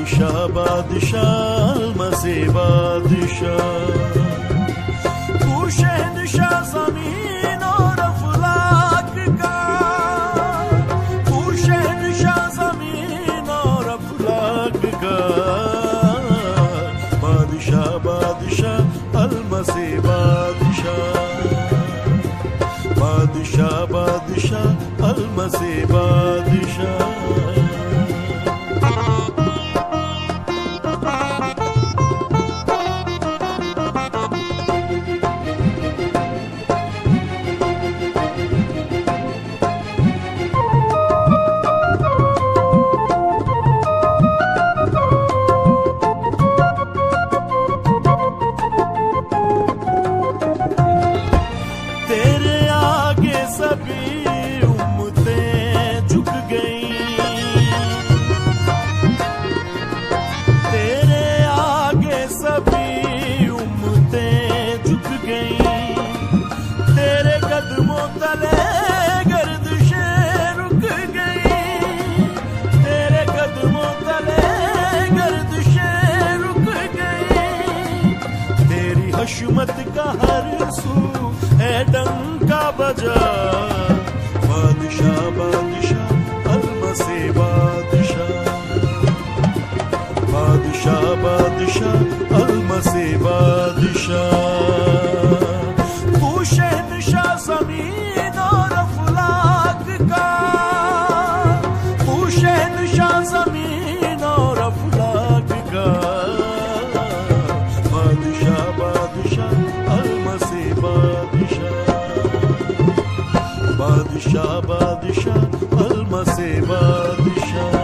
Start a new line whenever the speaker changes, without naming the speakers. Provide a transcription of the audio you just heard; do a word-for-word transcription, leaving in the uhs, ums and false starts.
बादशाह बादशाह मसे बादशाह, तू शहंशाह ज़मीन और अफलाक का, तू शहंशाह ज़मीन और अफलाक का। बादशाह बादशाह अलमसे बादशाह, बादशाह बादशाह अलमसे बादशाह। तेरे आगे सभी उम्मतें झुक गईं, तेरे आगे सभी उम्मतें झुक गईं। तेरे कदमों तले गर्दिशें रुक गईं, तेरे कदमों तले गर्दिशें रुक गईं। तेरी हशमत का हर सू है डंका बजा। बादशाह बादशाह अलमसे बादशाह, बादशाह बादशाह अलमसे बादशाह। तू शहंशाह ज़मीन और अफलाक का, तू शहंशाह ज़मीन और अफलाक का। बादशाह बादशाह अलमसे बादशाह, बादशाह बादशाह अलमसे बादशाह।